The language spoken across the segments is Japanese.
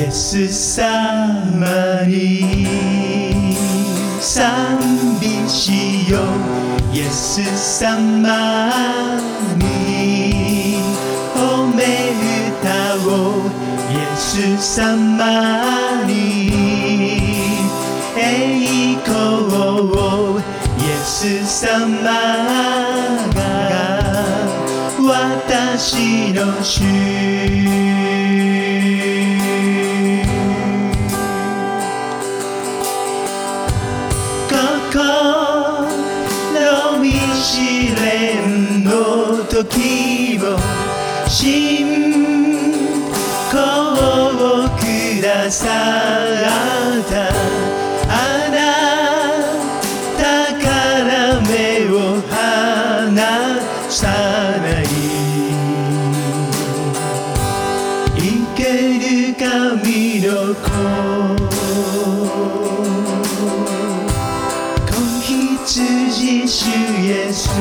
エス様に賛美しよう。イエス様に褒め歌おう。イエス様に栄光を。イエス様が私の主。心見知れんの時を信仰をくださったあなたから目を離さない。生ける神の子、羊主イエス。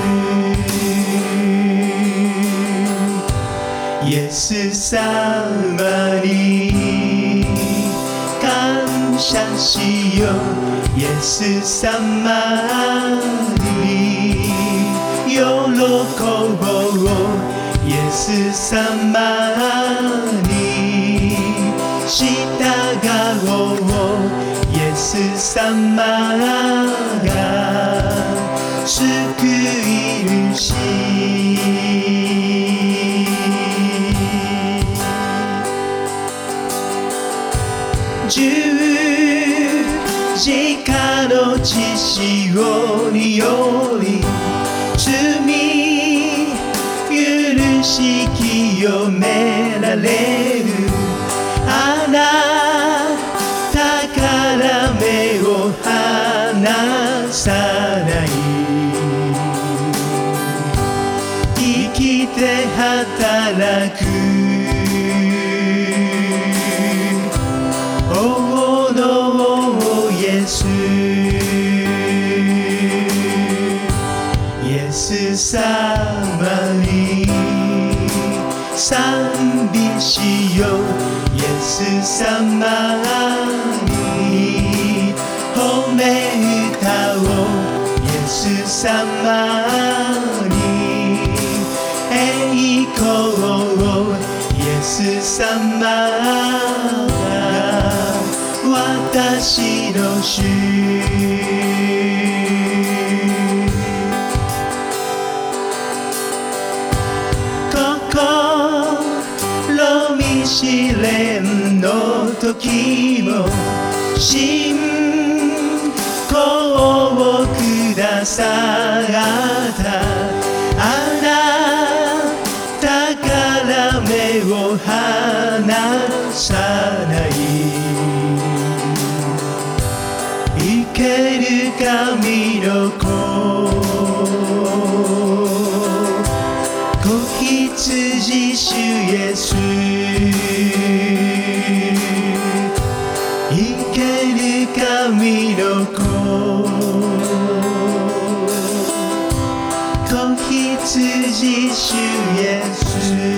イエス様に感謝しよう。イエス様に喜ぼう。イエス様に従おう。イエス様が救い主。十字架の血潮により罪許し清められるあなたから目を離さない。生きて働く王のイエス。イエス様に賛美しよう。イエス様に褒め歌おう。イエス様に栄光を。イエス様が私の主。心見知れんの時も信仰をくださったあなたから目を離さない。生ける神の子、子羊主イエス。生ける神の子、子羊主イエス。